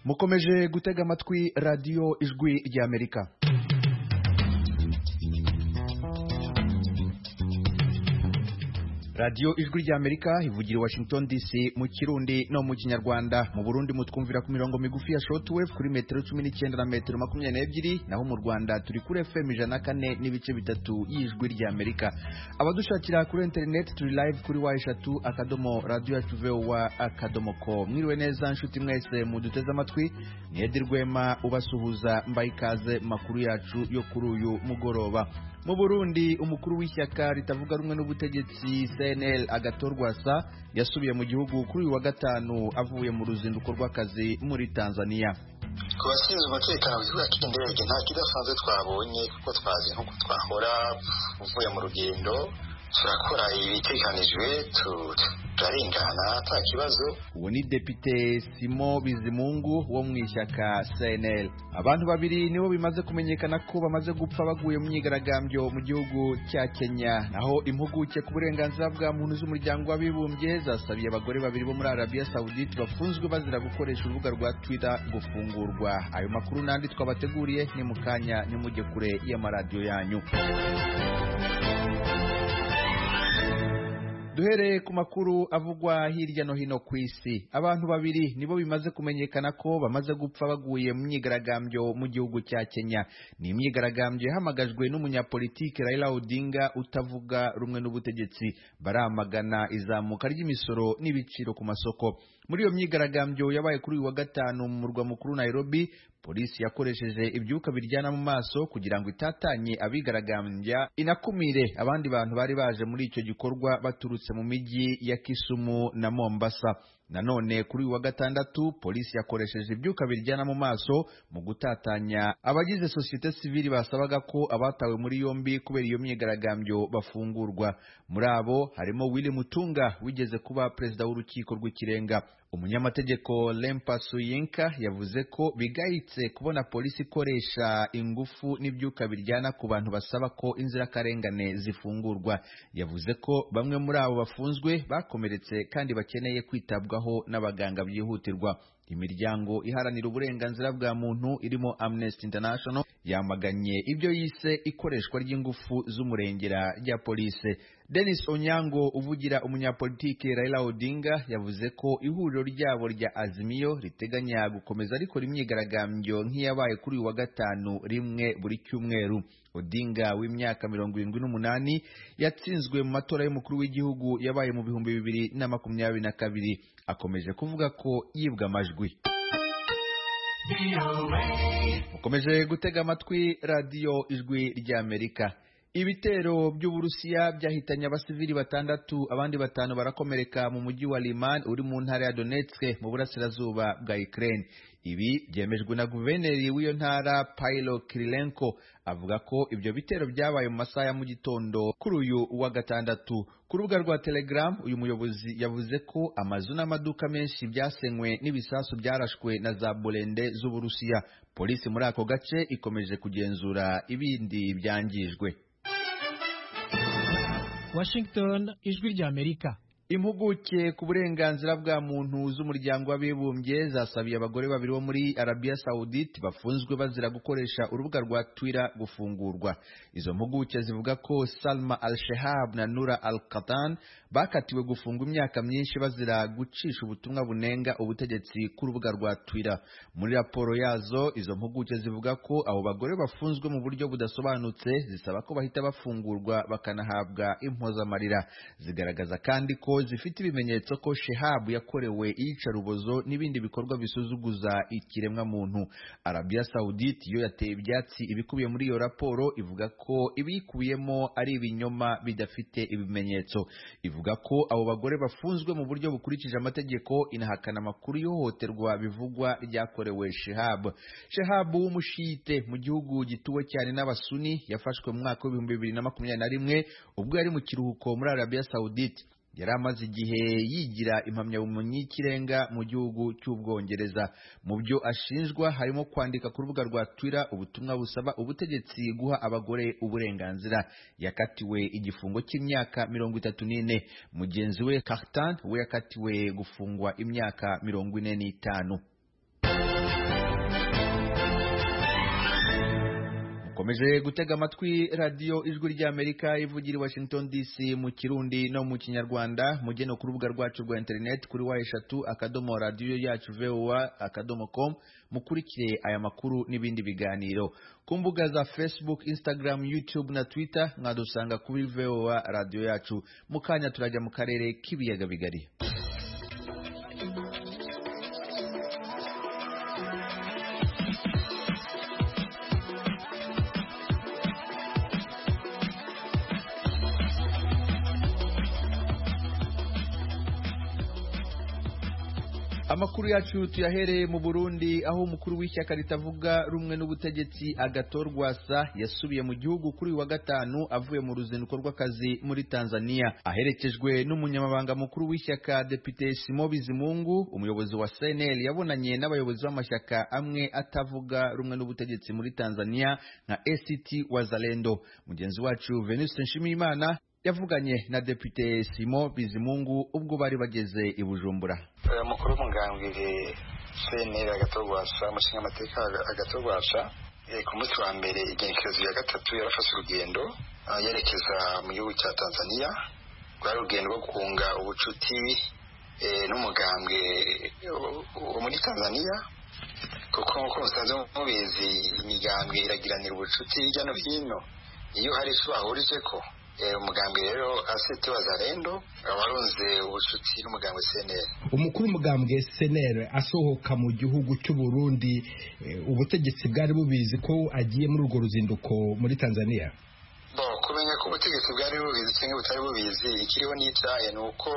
mukomeje gutega amatwi radiyo ijwi ry'Amerika. Radio ijwi ry'Amerika ivugira Washington DC mu Kirundi no mu Kinyarwanda. Mu Burundi mutwumvira ku mirongo migufi ya shortwave kuri metero 19 na metero 22, naho mu Rwanda turi kuri FM 104 n'ibice bitatu y'ijwi ry'Amerika. Abadushakira kuri internet turi live kuri wa@radioyacu.voa.com. Mwiriwe neza nshuti mwese muduteze amatwi, ni Edi Rwema ubasuhuza mbaye ikaze makuru yacu yo kuri uyu mugoroba. Mu Burundi umukuru w'ishyaka ritavuga rumwe n'ubutegetsi CNL Agathon Rwasa yasubiye mu gihugu kuri uyu wa gatanu avuye mu ruzinduko rw'akazi muri Tanzania. Kubashinzwe umutekano w'igihugu cy'indege nta kidasanzwe twabonye kuko twazi nko twahora uvuye mu rugendo turakora ibitekanijwe turarengana nta kibazo. Uwo ni Depite Simon Bizimungu wo mu ishyaka CNL. Abantu babiri nibo bimaze kumenyekana ko bamaze gupfa baguye mu myigaragambyo mu gihugu cya Kenya, naho impuguke ku burenganzira bwa muntu z'umuryango w'abibumbye zasabiye abagore babiri bo muri Arabia Saudite bafunzwe bazira gukoresha urubuga rwa Twitter gufungurwa. Ayo makuru nandi twabateguriye ni mukanya nimujye kure y'amaradiyo yanyu. Duhere ku makuru avugwa hirya no hino ku isi. Abantu babiri nibo bimaze kumenyekana ko bamaze gupfa baguye mu myigaragambyo mu gihugu cya Kenya. Ni imyigaragambyo yahamagajwe n'umunyapolitike Raila Odinga utavuga rumwe n'ubutegetsi. Baramagana izamuka ry'imisoro n'ibiciro ku masoko. Muri iyo myigaragambyo yabaye kuri uyu wa gatanu mu murwa mukuru Nairobi, polisi yakoresheje ibyuka biryana mu maso kugira ngo itatanye abigaragambya inakumire abandi bantu bari baje muri icyo gikorwa baturutse mu mijyi ya Kisumu na Mombasa. Nanone kuri uyu wa gatandatu polisi yakoresheje ibyuka biryana mu maso mu gutatanya abagize societe civile basabaga ko abatawe muri yombi kubera iyo myigaragambyo bafungurwa. Muri abo harimo Willy Mutunga wigeze kuba perezida w'urukiko rw'ikirenga. Umunyamategeko Lempa Suyinka yavuze ko bigayitse kubona polisi ikoresha ingufu n'ibyuka biryana ku bantu basaba ko inzirakarengane zifungurwa. Yavuze ko bamwe muri abo bafunzwe bakomeretse kandi bakeneye kwitabwaho n'abaganga byihutirwa. Imiryango iharanira uburenganzira bwa muntu irimo Amnesty International yamaganye ibyo yise ikoreshwa ry'ingufu z'umurengera rya polisi. Dennis Onyango uvugira umunyapolitike Raila Odinga yavuze ko ihuriro ryabo rya Azimio riteganya gukomeza rikora imyigaragambyo nk'iyabaye kuri uyu wa gatanu rimwe buri cyumweru. Odinga w'imyaka 78 yatsinzwe mu matora y'umukuru w'igihugu yabaye mu 2022. Akomeje kuvuga ko yibwa amajwi. Ukomeje gutega amatwi radiyo ijwi ry'Amerika. Ibitero by'Uburusiya byahitanye abasivili 6, abandi 5 barakomereka mu mujyi wa Liman uri mu ntara ya Donetsk mu burasirazuba bwa Ukraine. Ibi byemejwe na guverineri w'iyo ntara Pailo Kirilenko, avuga ko ibyo bitero byabaye mu masaha ya mu gitondo kuri uyu wa gatandatu. Ku rubuga rwa Telegram uyu muyobozi yavuze ko amazu n'amaduka menshi byasenywe n'ibisasu byarashwe na za bolende z'Uburusiya. Polisi muri ako gace ikomeje kugenzura ibindi byangijwe. Washington, ijwi ry'Amerika. Impuguke ku burenganzira bwa muntu z'umuryango w'abibumbye zasabiye abagore babiri bo muri Arabia Saudite bafunzwe bazira gukoresha urubuga rwa Twitter gufungurwa. Izo mpuguke zivuga ko Salma al-Shehab na Nura al-Qatan bakatiwe gufungwa imyaka myinshi bazira gucisha ubutumwa bunenga ubutegetsi ku rubuga rwa Twitter. Muri raporo yazo izo mpuguke zivuga ko abo bagore bafunzwe mu buryo budasobanutse, zisaba ko bahita bafungurwa bakanahabwa impozamarira. Zigaragaza kandi ko zifite ibimenyetso ko Shehab yakorewe iyicarubozo n'ibindi bikorwa bisuzuguza ikiremwa muntu. Arabia Saudite yo yateye ibyatsi ibikubiye muri iyo raporo, ivuga ko ibikubiyemo ari ibinyoma bidafite ibimenyetso. Ivuga ko abo bagore bafunzwe mu buryo bukurikije amategeko, inahakana amakuru y'hohoterwa bivugwa ryakorewe Shehab. Shehab w'umushite mu gihugu gituwe cyane n'abasuni yafashwe mu mwaka wa 2021 ubwo yari mu kiruhuko muri Arabia Saudite. Yari amaze igihe yigira impamyabumenyi y'ikirenga mu gihugu cy'Ubwongereza. Mu byo ashinjwa harimo kwandika ku rubuga rwa Twitter ubutumwa busaba ubutegetsi guha abagore uburenganzira. Yakatiwe igifungo cy'imyaka 34. Mugenzi we Kartan we yakatiwe gufungwa imyaka 45. mukomeje gutega amatwi radiyo ijwi ry'Amerika ivugira i Washington DC mu Kirundi no mu Kinyarwanda. Mujye no ku rubuga rwacu rwa internet kuri wa3.radio.voa.com mukurikire aya makuru n'ibindi biganiro. Ku mbuga za Facebook, Instagram, YouTube na Twitter mwadusanga kuri VOA radio yacu. Mukanya turajya mu karere k'ibiyaga bigari. Amakuru yacu tuyahereye mu Burundi, aho umukuru w'ishyaka ritavuga rumwe n'ubutegetsi Agathon Rwasa yasubiye mu gihugu kuri wa gatanu avuye mu ruzinduko rw'akazi muri Tanzania, aherekejwe n'umunyamabanga mukuru w'ishyaka Depite Simon Bizimungu. Umuyobozi wa CNL yabonanye n'abayobozi b'amashyaka amwe atavuga rumwe n'ubutegetsi muri Tanzania nka ACT Wazalendo. Mugenzi wacu Venuste Nshimiyimana yavuganye na Depite Simon Bizimungu ubwo bari bageze i Bujumbura. Mukuru w'umugambwe CNL Agathon Rwasa, umushinga amateka Agathon Rwasa, ku munsi wa mbere igenekerezo ya gatatu yarafashe urugendo yerekeza mu gihugu cya Tanzania. Rwari urugendo rwo kunga ubucuti n'umugambwe wo muri Tanzania, kuko nk'uko musanzwe mubizi imigambwe iragiranira ubucuti hirya no hino iyo hari icyo bahurije ko. Umugambwe rero ACT Wazalendo warunze ubucuti n'umugambwe CNL. Umukuru w'umugambwe CNL asohoka mu gihugu cy'u Burundi, ubutegetsi bwari bubizi ko agiye muri urwo ruzinduko muri Tanzania? Kumenya ko ubutegetsi bwari bubizi cyangwa butari bubizi, ikiriho n'icyaye ni uko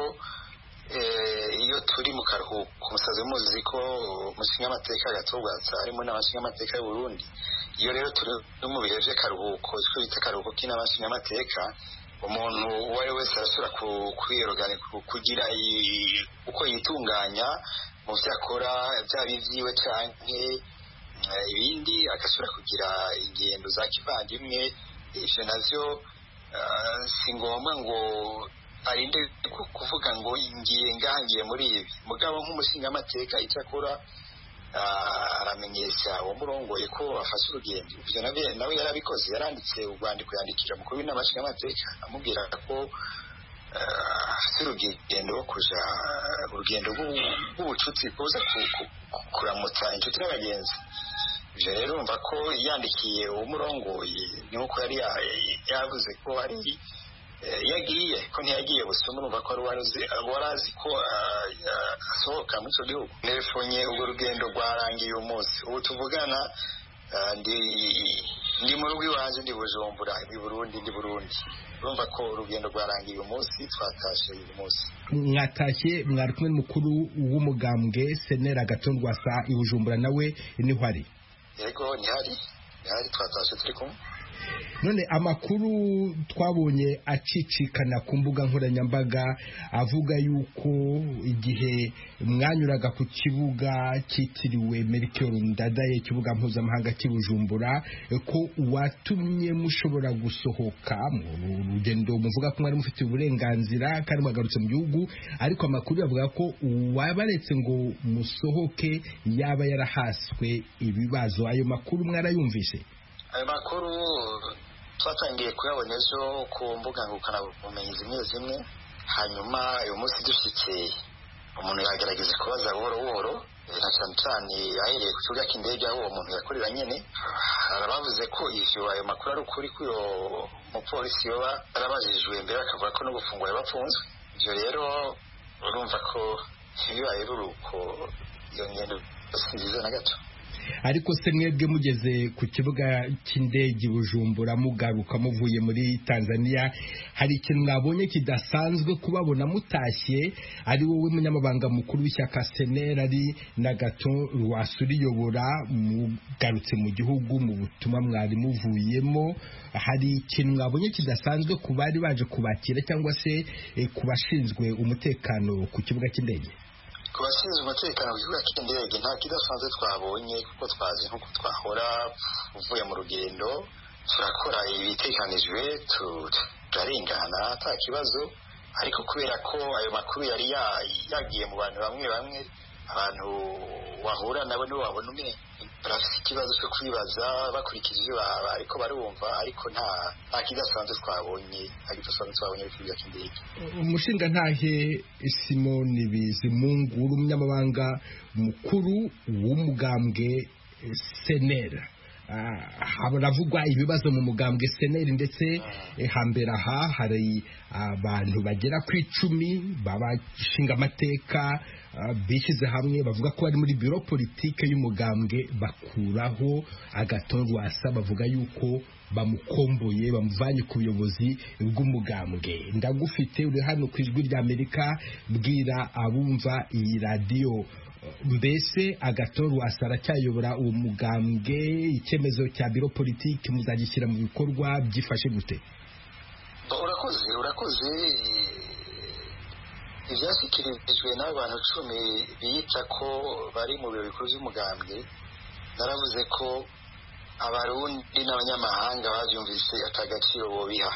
iyo turi mu karuhuko, umusazi muzi ko umushinga amateka Agathon Rwasa harimo n'abashinga amateka y'u Burundi. Iyo rero turi mu bihe by'akaruhuko, icyo bita akaruhuko k'inabashinga amateka, umuntu uwo ari wese arasubira kwiyerogana kugira uko yitunganya mu byo akora, byaba ibyiwe canke ibindi, agasubira kugira ingendo za kivandimwe. Ivyo navyo si ngombwa ngo arinde kuvuga ngo ngiye muri ibi, mugabo nk'umushinga amateka icyo akora aramenyesha uwo murongoye ko afashe urugendo. Ivyo nawe yarabikoze, yaranditse urwandiko yandikira mukuru w'inabashinga amateka amubwira ko afite urugendo rwo kuja urugendo rw'ubucuti kuza kuramutsa inshuti n'abagenzi. Ivyo rero umva ko yandikiye uwo murongoye nuko yari yavuze ko ari yagiye, ko ntiyagiye busuma, urumva ko warazi ko asohoka muri icyo gihugu. Telefonye urwo rugendo rwarangiye uyu munsi, ubu tuvugana ndi mu rugo iwanjye, ndi Bujumbura, ndi Burundi. Urumva ko urugendo rwarangiye uyu munsi, twatashe uyu munsi. Mwatashye mwari kumwe n'umukuru w'umugambwe CNL Agathon Rwasa i Bujumbura, nawe niho ari? Yego, ntihari twatashe turi kumwe. None amakuru twabonye acicikana ku mbuga nkoranyambaga avuga yuko igihe mwanyuraga ku kibuga cyitiriwe Melchior Ndadaye, ikibuga mpuzamahanga cy'i Bujumbura, ko watumye mushobora gusohoka mu rugendo muvuga ko mwari mufite uburenganzira kandi mwagarutse mu gihugu, ariko amakuru yavuga ko wabaretse ngo musohoke yaba yarahaswe ibibazo. Ayo makuru mwarayumvise? Ayo makuru twatangiye kuyabona ejo ku mbuga ngurukanabumenyi zimwe, hanyuma uyu munsi dushyitse umuntu yagerageza kubaza buhoro na cyane cyane ahereye ku kibuga cy'indege aho uwo muntu yakorera nyine. Arabavuze ko ivyo ayo makuru ari ukuri, ko uyo mupolisi yoba arabajijwe mbere akavuga ko no gufungura bafunzwe. Ivyo rero urumva ko bibaye ruruko iyo ngendo si nziza na gato. Ariko se mwebwe mugeze ku kibuga cy'indege Bujumbura mugaruka muvuye muri Tanzania, hari ikintu mwabonye kidasanzwe kubabona mutashye ari wowe munyamabanga mukuru w'ishyaka CNL ari na Agathon Rwasa uriyobora, mugarutse mu gihugu mu butumwa mwari muvuyemo? Hari ikintu mwabonye kidasanzwe ku bari baje kubakira cyangwa se ku bashinzwe umutekano ku kibuga cy'indege? Ku bashinzwe umutekano ku kibuga cy'indege nta kidasanzwe twabonye, kuko twazi nk'uko twahora. Uvuye mu rugendo turakora ibitekanijwe, turarengana ata kibazo, ariko kubera ko ayo makuru yari yagiye mu bantu bamwe, abantu wahura nabo nibo wabona barafite ikibazo cyo kwibaza bakurikije ibyo ariko barumva ariko nta kidasanzwe twabonye kuri cy'indege. Umushinga ntahe Simoni Bizimungu umunyamabanga mukuru w'umugambwe Senera haravugwa ibibazo mu mugambwe Senera ndetse hambere aha hari abantu bagera ku 10 babashinga amateka bishyize hamwe bavuga ko bari muri biro politike y'umugambwe bakuraho agatorwa asa bavuga yuko bamukomboye bamuvanye ku buyobozi bw'umugambwe. Ndagufite uri hano ku ijwi rya Amerika, bwira abumva iyi radio mbese agatorwa asara cyayobora uwo mugambwe, icyemezo cya biro politike muzagishyira mu bikorwa byifashe gute? urakoze ibyashyikirijwe n'abantu 10 biyita ko bari mu biro bikuru by'umugambwe. naravuze ko abarundi n'abanyamahanga babyumvise atagaciro bobiha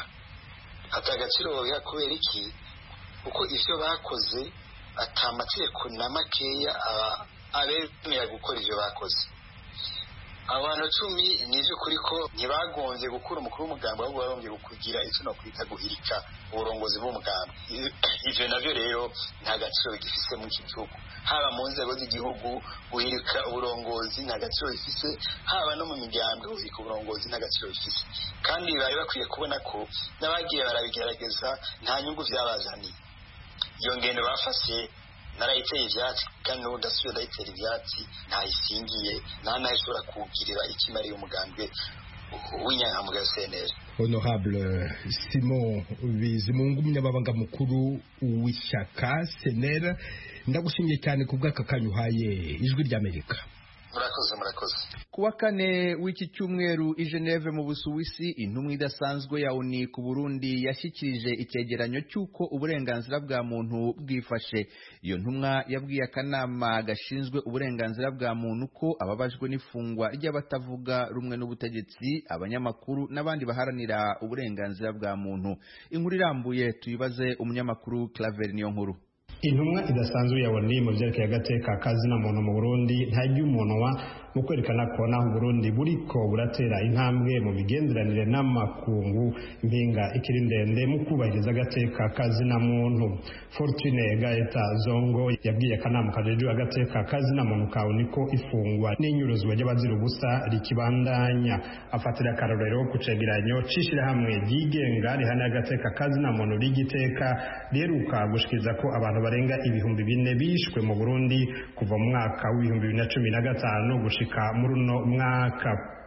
kubera iki? kuko ivyo bakoze atamategeko na makeya abemera gukora ivyo bakoze. abantu 10 nivyo kuri ko ntibagonze gukura umukuru w'umugambwe ahubwo barombye kugira icyo no kwita guhirika uburongozi bw'umugambwe. ivyo navyo rero nta gaciro gifise mu gihugu, haba mu nzego z'igihugu guhirika uburongozi nta gaciro bifise, haba no mu migambwe guhirika uburongozi nta gaciro bifise. kandi bari bakwiye kubona ko n'abagiye barabigerageza nta nyungu byabazaniye. iyo ngendo bafashe narayiteye ivyatsi kandi n'udasubiye ndayitera ivyatsi ntayisingiye ntashobora kugirira ikimariye umugambwe w'inyangamugayo CNL. Honorable Simon Bizimungu umunyamabanga mukuru w'ishyaka CNL, ndagushimiye cyane ku bw'aka kanyuhaye ijwi rya Amerika. murakoze. Kuwa kane w'iki cyumweru i Geneve mu Busuwisi, intumwa idasanzwe ya ONU ku Burundi yashyikirije icyegeranyo cy'uko uburenganzira bwa muntu bwifashe. Iyo ntumwa yabwiye akanama gashinzwe uburenganzira bwa muntu ko ababajwe n'ifungwa ry'abatavuga rumwe n'ubutegetsi, abanyamakuru n'abandi baharanira uburenganzira bwa muntu. Inkuru irambuye tuyibaze umunyamakuru Claver Niyonkuru. Intumwa idasanzwe ya ONU mu byerekeye agateka kazina muntu mu Burundi ntajya umunwa mu kwerekana ko naho Burundi buriko buratera intambwe mu bigenderanire n'amakungu mbinga ikiri ndende mu kubahiriza agateka kazina muntu. Fortune Gaeta Zongo yabwiye akanama kajejwe agateka kazina muntu ka ONU ko ifungwa n'inyuruzwa ry'abazira ubusa rikibandanya. Afatira akarorero ku cegeranyo c'ishirahamwe ryigenga rihana agateka kazina muntu rigiteka riheruka gushikiriza ko abantu barenga 4,000 bishwe mu Burundi kuva mu mwaka wa 2015 gushika muri uno mwaka.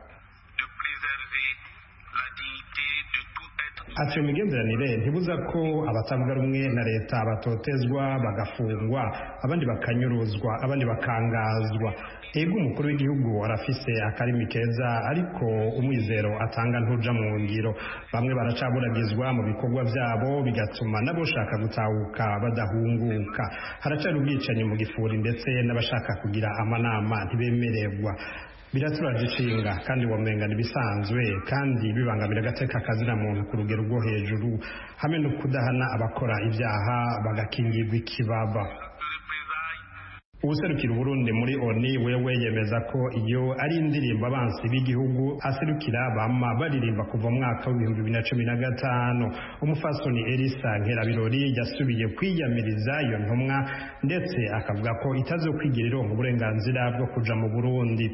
Ati imigenderanire ntibuza ko abatavuga rumwe na leta batotezwa bagafungwa, abandi bakanyuruzwa, abandi bakangazwa. Ego umukuru w'igihugu arafise akarimi keza ariko umwizero atanga ntuja mu ngiro. Bamwe baracaburagizwa mu bikorwa byabo bigatuma nabo shaka gutahuka badahunguka. Haracari ubwicanyi mu gifuri ndetse n'abashaka kugira amanama ntibemererwa. Biraturaje ishinga kandi womenga nibisanzwe kandi bibangamira agateka kazina muntu ku rugero rwo hejuru, hamwe no kudahana abakora ibyaha bagakingirwa ikibaba. Userukira Burundi muri ONU wewe yemeza ko iyo ari indirimbo abansi b'igihugu aserukira bama baririmba kuva mu mwaka wa 2015. Umufasoni Elisa Nkerabirori yasubiye kwiyamiriza iyo ntumwa ndetse akavuga ko itazokwigira ironka uburenganzira bwo kuja mu Burundi.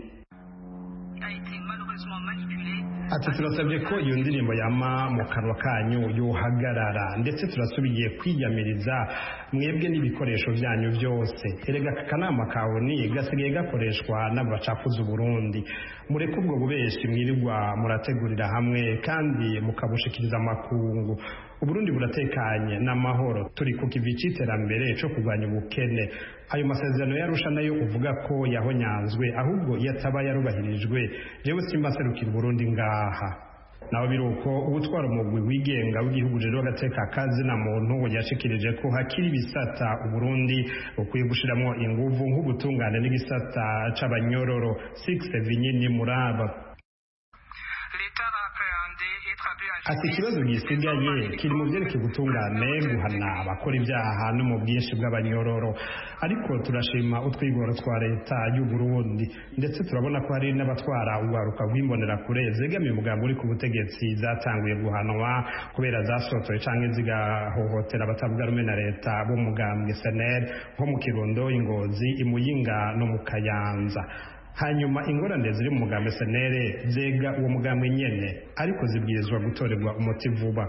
Ati turasabye ko iyo ndirimbo yama mu kanwa kanyu yohagarara ndetse turasubiye kwiyamiriza mwebwe n'ibikoresho byanyu byose. Erega akanama ka ONU gasigaye gakoreshwa n'abacafuza Burundi. Mureke ubwo bubeshi mwirirwa murategurira hamwe kandi mukabushikiriza amakungu. Uburundi buratekanye n'amahoro, turi ku kivi c'iterambere cyo kurwanya ubukene. Ayo masezerano yarusha nayo uvuga ko yahonyanzwe, ahubwo yataba yarubahirijwe. Jewe simbaserukira Burundi ngaha. Naho biruko ubutwara umugwi wigenga w'igihugu rero agateka kazina muntu yashikirije ko hakiri bisata Uburundi ukwiye gushiramo inguvu nk'ubutungane n'igisata c'abanyororo 6 Vinyini Muraba. ati ikibazo gisigaye kiri mu byerekeye ubutungane guhana abakora ibyaha no mu bwinshi bw'abanyororo, ariko turashima utwigoro twa leta y'u Burundi ndetse turabona ko hari n'abatwara urwaruka rw'imbonerakure zegamiye umugambi uri ku butegetsi zatanguye guhanwa kubera zasotoye canke zigahohotera abatavuga rumwe na leta bo mugambwe SNL nko mu Kirundo, Ingozi, Imuyinga no mu Kayanza. Hanyuma ingorane ziri mu mugambi SNL zega uwo mugambi nyene ariko zibwirizwa gutorerwa umuti vuba.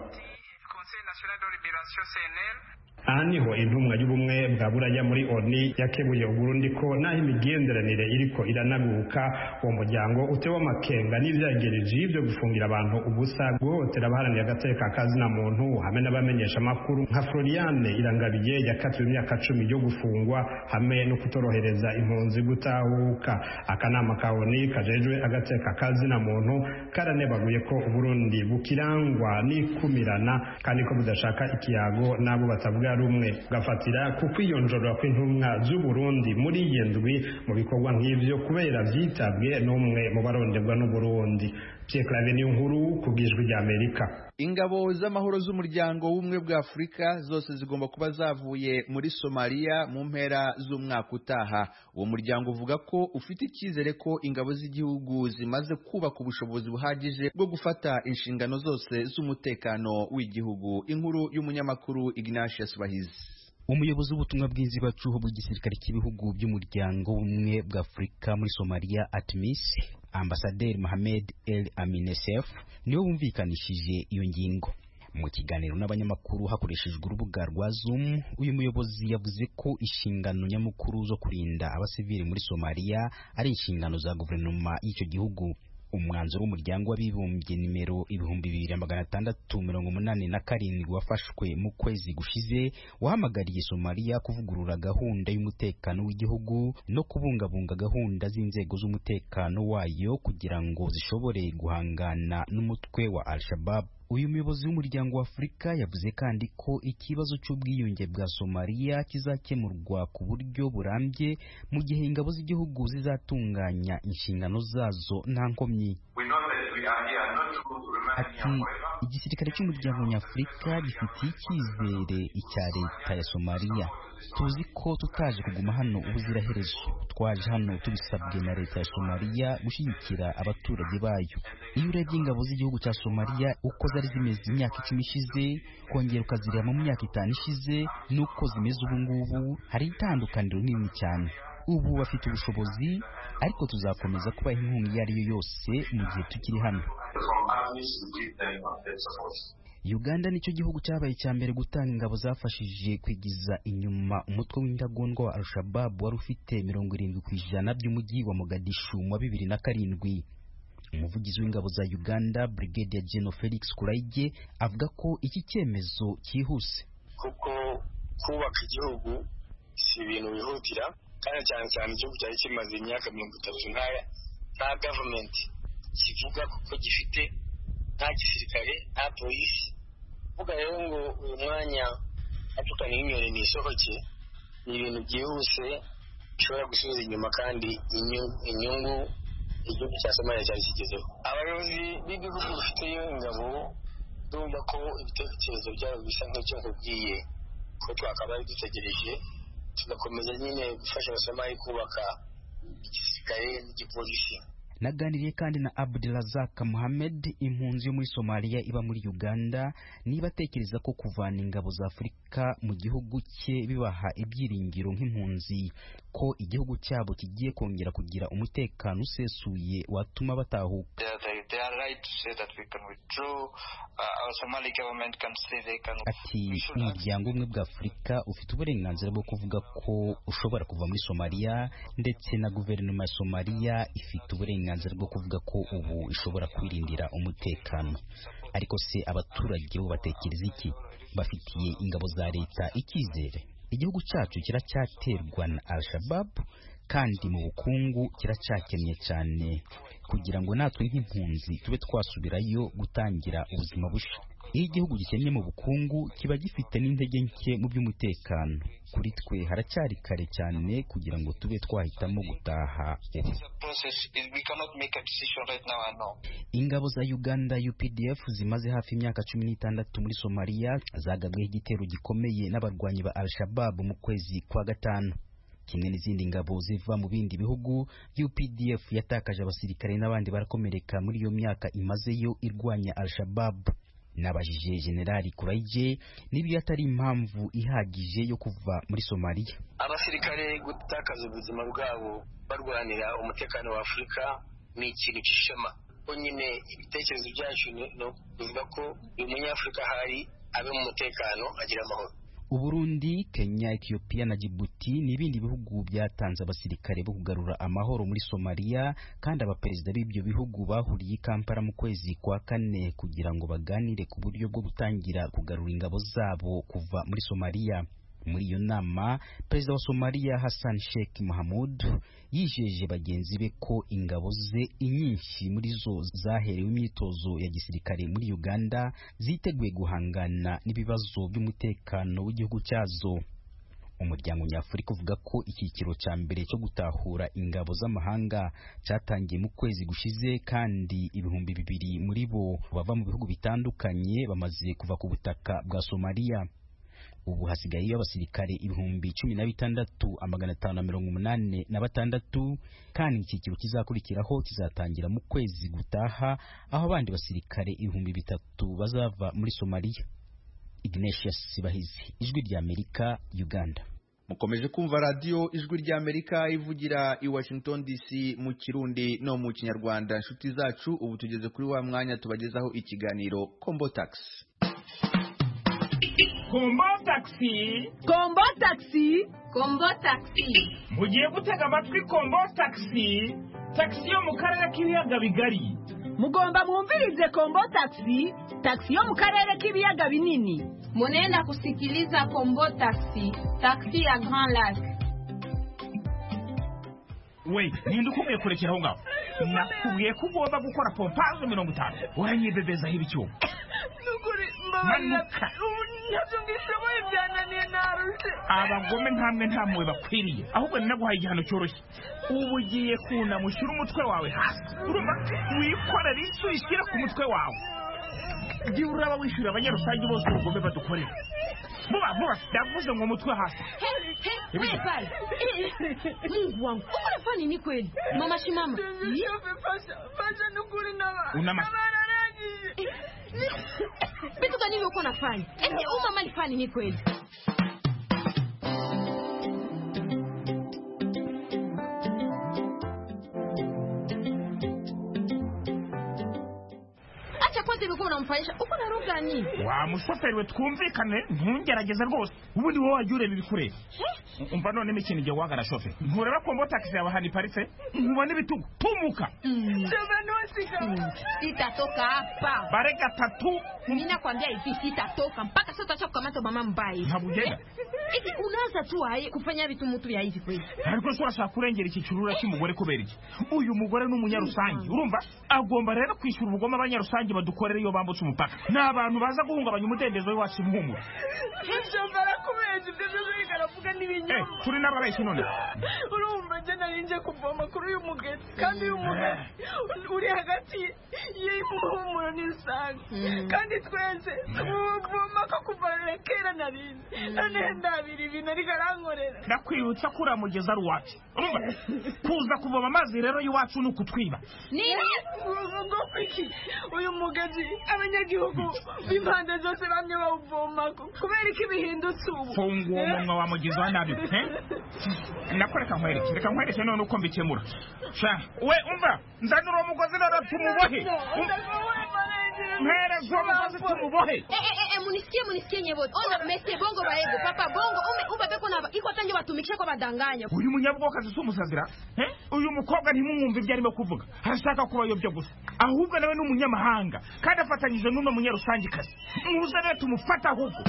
Aha niho intumwa y'ubumwe bwa Buraya muri ONU yakebuye Uburundi ko naho imigenderanire iriko iranaguka uwo muryango utewe amakenga n'ivyagereje ivyo gufungira abantu ubusa, guhotera abaharanira agateka kazina muntu hamwe n'abamenyesha amakuru nka Floriane Irangabiye yakatiwe imyaka 10 yo gufungwa hamwe no kutorohereza impunzi gutahuka. Akanama ka ONU kajejwe agateka kazina muntu karanebaguye ko Uburundi bukirangwa n'ikumirana kandi ko budashaka ikiyago nabo batavuga rumwe, gafatira ku kwiyonjorera kw'intumwa z'u Burundi muri yendwi mu bikorwa nk'ivyo kubera vyitabwe n'umwe mu baronderwa n'u Burundi. Pierre Claver Niyonkuru ku bw'Ijwi ry'Amerika. Ingabo z'amahoro z'umuryango w'ubumwe bwa Afurika zose zigomba kuba zavuye muri Somalia mu mpera z'umwaka utaha. Uwo muryango uvuga ko ufite icyizere ko ingabo z'igihugu zimaze kubaka ubushobozi buhagije bwo gufata inshingano zose z'umutekano w'igihugu. Inkuru y'umunyamakuru Ignatius Bahizi. Umuyobozi w'ubutumwa bw'inzibacuho bw'igisirikare cy'ibihugu by'umuryango w'ubumwe bwa Afurika muri Somalia ATMIS, Ambasaderi Mohamed El Aminesef, niwe wumvikanishije iyo ngingo. Mu kiganiro n'abanyamakuru hakoreshejwe urubuga rwa Zoom, uyu muyobozi yavuze ko inshingano nyamukuru zo kurinda abasivili muri Somalia ari inshingano za guverinoma y'icyo gihugu. Umwanzuro w'umuryango w'abibumbye nimero 2687 wafashwe mu kwezi gushize wahamagariye Somalia kuvugurura gahunda y'umutekano w'igihugu no kubungabunga gahunda z'inzego z'umutekano wayo kugira ngo zishobore guhangana n'umutwe wa Al-Shabaab. Uyu muyobozi w'umuryango wa Afurika yavuze kandi ko ikibazo cy'ubwiyunge bwa Somalia kizakemurwa ku buryo burambye mu gihe ingabo z'igihugu zizatunganya inshingano zazo nta nkomyi. Ati igisirikare cy'umuryango nyafurika gifitiye icyizere icya leta ya Somalia. Tuzi ko tutaje kuguma hano ubuziraherezo, twaje hano tubisabwe na leta ya Somalia gushyigikira abaturage bayo. Iyo urebye ingabo z'igihugu cya Somalia uko zari zimeze imyaka 10 ishize kongera ukazireba mu myaka 5 ishize nuko zimeze ubu ngubu, hari itandukaniro nini cyane. Ubu bafite ubushobozi ariko tuzakomeza kubaha inkunga iyo ari yo yose mu gihe tukiri hano. Uganda nicyo gihugu cyabaye cya mbere gutanga ingabo zafashije kwigiza inyuma umutwe w'indagondwa wa Al-Shabaab wari ufite 70% by'umujyi wa Mogadishu mu 2007. Umuvugizi w'ingabo za Uganda Brigadier General Felix Kuraige avuga ko iki cyemezo cyihuse kuko kubaka igihugu si ibintu bihutira, kandi cyane igihugu cyari kimaze imyaka 30 nta government kivuga kuko gifite nta gisirikare nta polisi. Vuga rero ngo uyu mwanya atukanye inyoni nisohoke ni ibintu byihuse bishobora gusubiza inyuma kandi inyungu igihugu cya Somalia cyari kigezeho. Abayobozi b'ibihugu bafite ingabo ndumva ko ibitekerezo byabo bisa nk'icyo nkubwiye ko twakabaye dutegereje tugakomeza nyine gufasha Abasomalia kubaka igisirikare n'igipolisi. Naganiriye kandi na Abdulrazak Mohamed, impunzi yo muri Somalia iba muri Uganda, niba atekereza ko kuvana ingabo za Afurika mu gihugu cye bibaha ibyiringiro nk'impunzi ko igihugu cyabo kigiye kongera kugira umutekano usesuye watuma batahuka. Ati umuryango umwe bwa Afurika ufite uburenganzira bwo kuvuga ko ushobora kuva muri Somalia, ndetse na guverinoma ya Somalia ifite uburenganzira bwo kuvuga ko ubu ishobora kwirindira umutekano. Ariko se abaturage bo batekereza iki? Bafitiye ingabo za leta icyizere? Igihugu cyacu kiracyaterwa na Al-Shabaab kandi mu bukungu kiracyakennye cyane kugira ngo natwe nk'impunzi tube twasubirayo gutangira ubuzima bushya. iyo igihugu gikennye mu bukungu kiba gifite n'intege nke mu by'umutekano. Kuri twe haracyari kare cyane kugira ngo tube twahitamo gutaha ubu. Ingabo za Uganda UPDF zimaze hafi imyaka 16 muri Somalia zagabweho igitero gikomeye n'abarwanyi ba Al-Shabaab mu kwezi kwa gatanu. Kimwe n'izindi ngabo ziva mu bindi bihugu, UPDF yatakaje abasirikare n'abandi barakomereka muri iyo myaka imazeyo irwanya Al-Shabaab. Nabajije Generali Kuraije nibyo atari impamvu ihagije yo kuva muri Somalia. Abasirikare gutakaza ubuzima bwabo barwanira umutekano wa Afurika ni ikintu cy'ishema. Nyine ibitekerezo byacu no kuvuga ko uyu munyafurika hari abe mu mutekano agira amahoro. Uburundi, Kenya, Ethiopia na Djibouti n'ibindi bihugu byatanze abasirikare bo kugarura amahoro muri Somalia, kandi abaperezida b'ibyo bihugu bahuriye i Kampala mu kwezi kwa kane kugira ngo baganire ku buryo bwo gutangira kugarura ingabo zabo kuva muri Somalia. Muri iyo nama, perezida wa Somalia Hassan Sheikh Mohamud yijeje bagenzi be ko ingabo ze inyinshi muri zo zaherewe imyitozo ya gisirikare muri Uganda ziteguye guhangana n'ibibazo by'umutekano w'igihugu cyazo. Umuryango nyafurika uvuga ko icyiciro cya mbere cyo gutahura ingabo z'amahanga cyatangiye mu kwezi gushize, kandi 200 muri bo bava mu bihugu bitandukanye bamaze kuva ku butaka bwa Somalia. Ubu hasigaye abasirikare 16,586, kandi icyiciro kizakurikiraho kizatangira mu kwezi gutaha, aho abandi basirikare 3,000 bazava muri Somalia. Ignatius Sibahizi, Ijwi rya Amerika, Uganda. Mukomeje kumva radio Ijwi rya Amerika ivugira i Washington DC mu Kirundi no mu Kinyarwanda. Nshuti zacu, ubu tugeze kuri wa mwanya tubagezaho ikiganiro Kombo Tax. Kombo Taxi. Kombo Taxi. Kombo Taxi. Mugiye gutega amatwi Kombo Taxi. Taxi yo mu karere k'ibiyaga bigari. Mugomba mwumvirize Kombo Taxi. Taxi yo mu karere k'ibiyaga binini. Munenda kusikiliza Kombo Taxi. Taxi ya Grand Lac. Wait, nindukumye kurekera aho ngaho. Nakubwiye ko ugomba gukora pompaje 50. Uranyidedeza hiricyo. Nukuri mbabarira. Ntabwo byananiye narushe. Abagome ntamwe bakwiriye. Ahubwo ninaguhaye igihano cyoroshye. Ubu ugiye kunamushyira umutwe wawe hasi. Urumva wikorera isu ishyira ku mutwe wawe. Ndi uraba wishyura abanyarusange bose ubugome badukorera. Vuba ndavuze ngo umutwe hasi. Hey, pale. Mungu wangu, unafanya nini kweli? Mama Shimama. Fasha nukuri na Unama. Vitu gani uko unafanya? Mama alifanya nini kweli? Kwanza uko unamfanyisha uko na roga nini? Wa mushoferi we twumvikane ntungerageze rwose. Ubundi wowe wajure bibikureba. Umva none imikino igiye wagara shoferi. Ntureba Kombo Taxi yawe hani parise. Nkubona ibitugu. Tumuka. Sitatoka hapa. Bareka tatu. Mimi nakwambia hivi sitatoka mpaka sasa utacha kukamata mama mbaya. Ntabugenda. Hivi unaanza tu aye kufanya vitu mtu ya hivi kweli. Ariko so ashaka kurengera iki curura cy'umugore kubera iki? Uyu mugore n'umunyarusange. Urumva? Agomba rero kwishura ubugoma abanyarusange badukorera iyo bambutse umupaka. N'abantu baza guhungabanya umudendezo w'iwacu impumuro. Nshobora kubeje ibyo bigaravuga n'ibinyoma. Turi n'abarayiki none. Urumva je narinje kuvoma kuri uyu mugezi, kandi uyu mugezi uri hagati y'impumuro n'isanga. Kandi twese uvoma ko kuva kera narinze. None ndabiri ibintu ari garankorera. Ndakwibutsa ko uramugeza ari uwacu. Urumva? Kuza kuvoma amazi rero y'iwacu ni ukutwiba. Nini? Ngo kwiki uyu mugezi abanyagihugu b'impande zose bamye bawuvoma kubera iki bihindutse ubu. Fungu uwo munwa wamugiza nabi. Nakoreka nkwereke none uko mbikemura. Sha, we umva, nzanura umugozi rero tumubohe. Mpere umugozi tumubohe. Munisikie nyebote. Ona mese bongo baego, papa bongo, umbe beko na iko tanje batumikisha ko badanganya. Uyu munyabwoka zisumusazira, uyu mukobwa ntimumwumva ibyo arimo kuvuga. Arashaka kubayobya gusa. Ahubwo nawe n'umunyamahanga, kandi afatanyije n'uno munyarusange kazi. Muze rero tumufata ahubwo.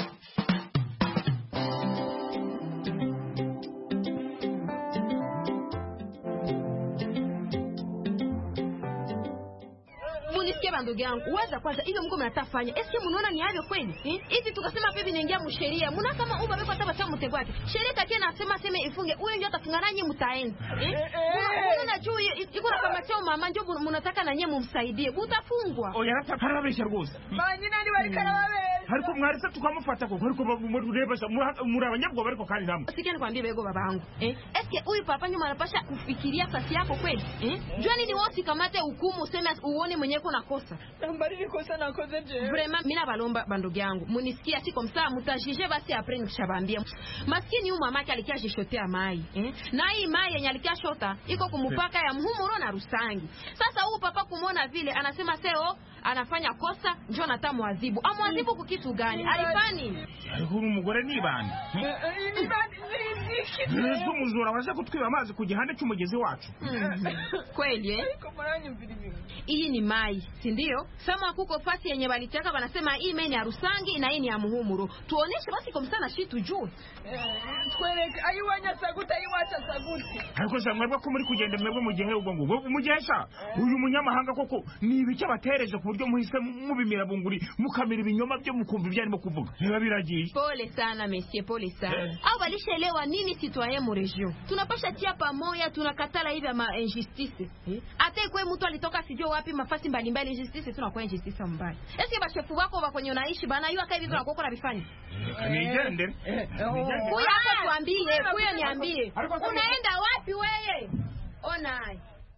bandugu yangu, uweza kwanza hiyo mko mnatafanya. Eske mnaona ni hayo kweli? Hivi tukasema pepi niingia msheria. Mna kama uba beko hata bacha mtego wake. Sheria takia nasema sema ifunge. Huyo ndio atafungana nyinyi mtaenda. Unaona juu iko na kama chao mama ndio mnataka na nyinyi mumsaidie. Butafungwa. Oya rata karabesha rwose. Manyi nani barikara babe. Hariko mwarisa tukamufata ko hariko murebesha murabanyabwo bariko kandi namwe. Sikia nikwambie bego babangu. Eske huyu papa nyuma anapasha kufikiria kasi yako kweli? Jua nini wosi kamate hukumu useme uone mwenyewe kuna kosa. Nambari kosa na kosa je. Vraiment mina balomba bandugu yangu. Munisikia siko msaa mutajije basi après nikishabambia. Maskini huyu mamake alikia jishotea mai. Na hii mai yenye alikia shota iko kumupaka ya Muhumuro na Rusangi. Sasa huyu papa kumwona vile anasema seo anafanya kosa njoo natamwazibu. Amwazibu kwa kitu gani? Alifani. Huru mugore ni bandi. Ni bandi ziki. Yesu muzura waje kutwiba amazi ku gihande cy'umugezi wacu. Kweli hii ni mai, si ndio? Sama kuko fasi yenye balitaka banasema hii mai ni ya Rusangi na hii ni ya Muhumuro. Tuoneshe basi kwa msana shitu juu. Tweleke ayiwanya saguta ayiwacha saguti. Ariko zamwe ko muri kugenda mwebwe mu gihe ubwo ngo umugehesha uyu munyamahanga koko ni ibiki abatereje ku buryo muhise mubimira bunguri mukamira ibinyoma byo mukumva ibyarimo kuvuga. Niba biragiye. Pole sana monsieur, pole sana. Au balishelewa nini citoyen mu region? Tunapasha tia pamoja tunakatala hivi ma injustice. Hata kwa mtu alitoka sijui wapi mafasi mbalimbali injustice tunakuwa injustice mbaya. Eske bashefu wako wakwenye unaishi bana yua kai vitu nakoko na bifanya. Nigende. Kuya hapa tuambie, kuya niambie. Unaenda wapi wewe? Ona.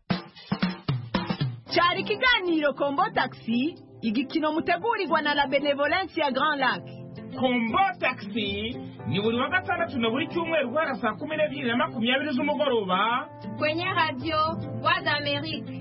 Cyari kiganiro Kombo Taxi, igikino mutegurirwa na la Benevolence ya Grand Lac. Kombo Taxi ni buri wa gatandatu na buri cyumweru guhera saa 12:20 z'umugoroba kwenye radio Voix d'Amérique.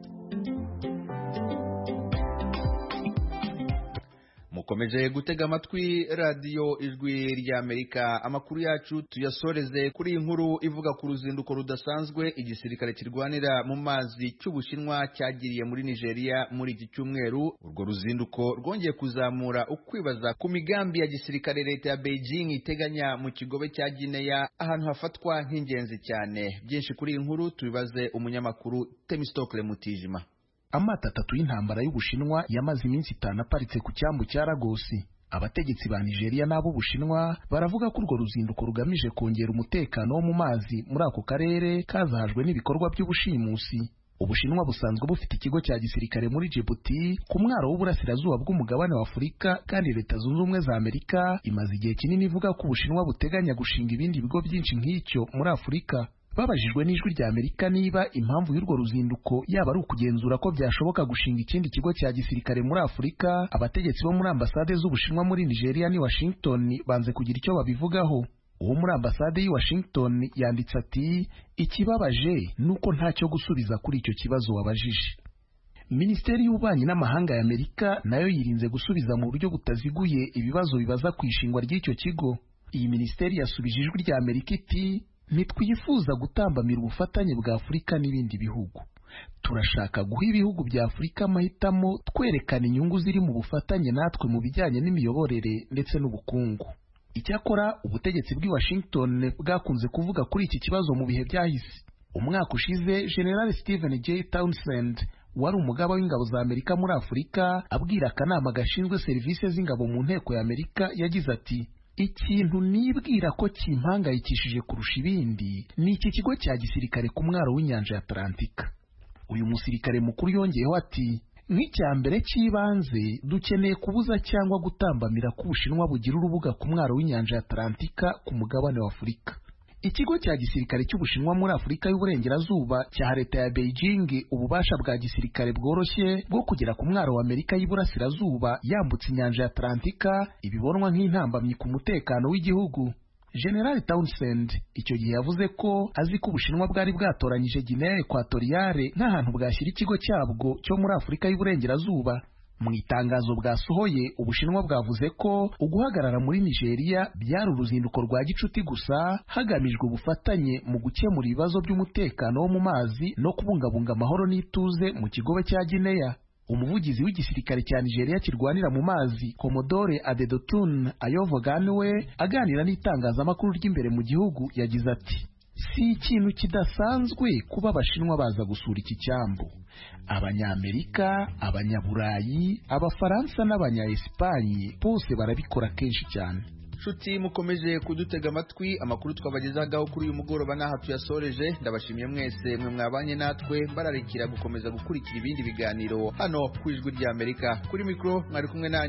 mukomeje gutega amatwi radio ijwi rya Amerika. Amakuru yacu tuyasoreze kuri inkuru ivuga ku ruzinduko rudasanzwe igisirikare kirwanira mu mazi cy'Ubushinwa cyagiriye muri Nigeria muri iki cyumweru. Urwo ruzinduko rwongeye kuzamura ukwibaza ku migambi ya gisirikare leta ya Beijing iteganya mu kigobe cya Guinea, ahantu hafatwa nk'ingenzi cyane. Byinshi kuri inkuru tubibaze umunyamakuru Temistokle Mutijima. Amata atatu y'intambara y'Ubushinwa yamaze iminsi 5 aparitse ku cyambu cya Lagos. Abategetsi ba Nigeria n'abo Bushinwa baravuga ko urwo ruzinduko rugamije kongera umutekano wo mu mazi muri ako karere kazahajwe n'ibikorwa by'ubushimusi. Ubushinwa busanzwe bufite ikigo cya gisirikare muri Djibouti ku mwaro w'uburasirazuba bw'umugabane wa Afurika, kandi Leta Zunze Ubumwe za Amerika imaze igihe kinini ivuga ko Ubushinwa buteganya gushinga ibindi bigo byinshi nk'icyo muri Afurika. Babajijwe n'ijwi rya Amerika niba impamvu y'urwo ruzinduko yaba ari ukugenzura ko byashoboka gushinga ikindi kigo cya gisirikare muri Afurika, abategetsi bo muri ambasade z'Ubushinwa muri Nigeria ni Washington banze kugira icyo babivugaho. Uwo muri ambasade y'i Washington yanditse ati, ikibabaje nuko ntacyo gusubiza kuri icyo kibazo wabajije. Minisiteri y'Ububanyi n'Amahanga ya Amerika nayo yirinze gusubiza mu buryo butaziguye ibibazo bibaza ku ishingwa ry'icyo kigo. Iyi minisiteri yasubije ijwi rya Amerika iti, ntitwifuza gutambamira ubufatanye bwa Afurika n'ibindi bihugu. Turashaka guha ibihugu bya Afurika amahitamo twerekana inyungu ziri mu bufatanye natwe mu bijyanye n'imiyoborere ndetse n'ubukungu. Icyakora ubutegetsi bw'i Washington bwakunze kuvuga kuri iki kibazo mu bihe byahise. Umwaka ushize General Stephen J. Townsend wari umugaba w'ingabo za Amerika muri Afurika abwira akanama gashinzwe serivisi z'ingabo mu nteko ya Amerika yagize ati, ikintu nibwira ko kimpangayikishije kurusha ibindi ni iki kigo cya gisirikare ku mwaro w'inyanja ya Atlantika. Uyu musirikare mukuru yongeyeho ati, nk'icya mbere cy'ibanze dukeneye kubuza cyangwa gutambamira ko Ubushinwa bugira urubuga ku mwaro w'inyanja ya Atlantika ku mugabane wa Afurika. Ikigo cya gisirikare cy'Ubushinwa muri Afurika y'Uburengerazuba cya leta ya Beijing ububasha bwa gisirikare bworoshye bwo kugera ku mwaro wa Amerika y'Iburasirazuba yambutse inyanja ya Atlantika ibibonwa nk'intambamyi ku mutekano w'igihugu. General Townsend icyo gihe yavuze ko azi ko Ubushinwa bwari bwatoranyije Guinea Equatoriale nk'ahantu bwashyira ikigo cyabwo cyo muri Afurika y'Uburengerazuba. Mu itangazo bwasohoye Ubushinwa bwavuze ko uguhagarara muri Nigeria byari uruzinduko rwa gicuti gusa hagamijwe ubufatanye mu gukemura ibibazo by'umutekano wo mu mazi no kubungabunga amahoro n'ituze mu kigobe cya Guinea. Umuvugizi w'igisirikare cya Nigeria kirwanira mu mazi Commodore Adedotun Ayovoganiwe aganira n'itangazamakuru ry'imbere mu gihugu yagize ati, si ikintu kidasanzwe kuba abashinwa baza gusura iki cyambu. Abanyamerika, Abanyaburayi, Abafaransa n'Abanya-Espagne bose barabikora kenshi cyane. Nshuti mukomeje kudutega amatwi, amakuru twabagezagaho kuri uyu mugoroba n'aha tuyasoreje. Ndabashimiye mwese mwe mwabanye natwe, bararikira gukomeza gukurikira ibindi biganiro hano ku Ijwi ry'Amerika. Kuri mikro mwari kumwe nanjye